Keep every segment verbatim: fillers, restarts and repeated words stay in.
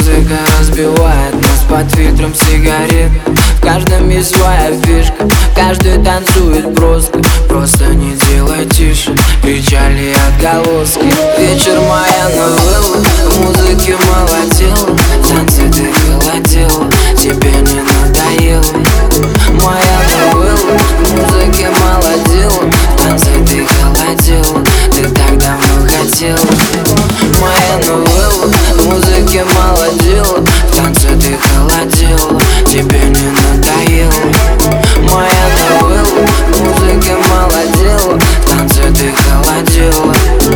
Музыка разбивает нас под фильтром сигарет. В каждом есть своя фишка, каждый танцует просто. Просто не делай тише, кричали отголоски. Вечер моя новелла, в музыке молотела, в танце ты холодела, тебе не надоело. Моя новелла, в музыке молодела, в танце ты холодела, ты так давно хотела. Моя новелла, в музыке молодела, в танце ты холодела, тебе не надоело. Моя новелла, в музыке молодела, в танце ты холодела.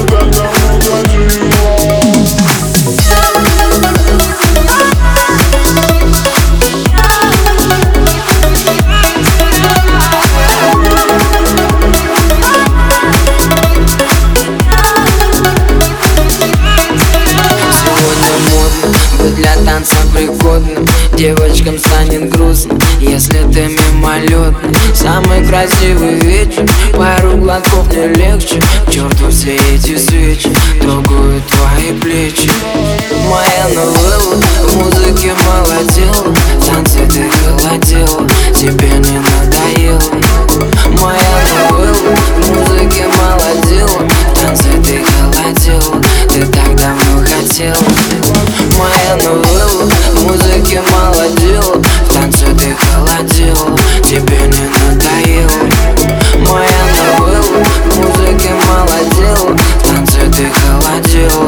Для танца пригодным девочкам станет грустно, если ты мимолетный. Самый красивый вечер, пару глотков не легче. К черту все эти свечи, трогают твои плечи. Моя новелла, в музыке молодела, в танце ты холодела, тебе не надоело. Моя новелла, в музыке молодела, в танце ты холодела, ты так давно хотела. Моя новелла, в музыке молодела, в танце ты холодела, тебе не надоело. Моя новелла, в музыке молодела, в танце ты холодела.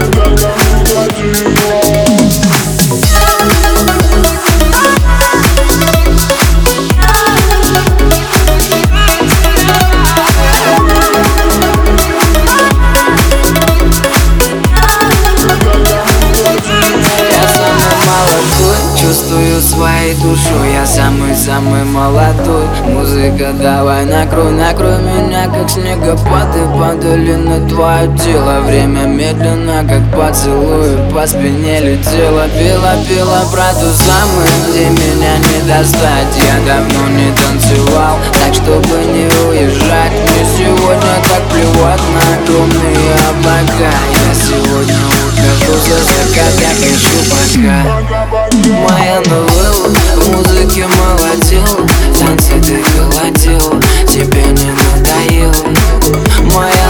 Чувствую своей душой, я самый-самый молодой. Музыка, давай накрой, накрой меня, как снегопады падали на твое тело. Время медленно, как поцелуй, по спине летело. Пела, пела про ту самую, где меня не достать. Я давно не танцевал, так чтобы не уезжать. Мне сегодня так плевать на огромные облака. Я сегодня ухожу за закат, я пишу пока. Моя новелла, в музыке молодела, в танце ты холодела, тебе не надоело. Моя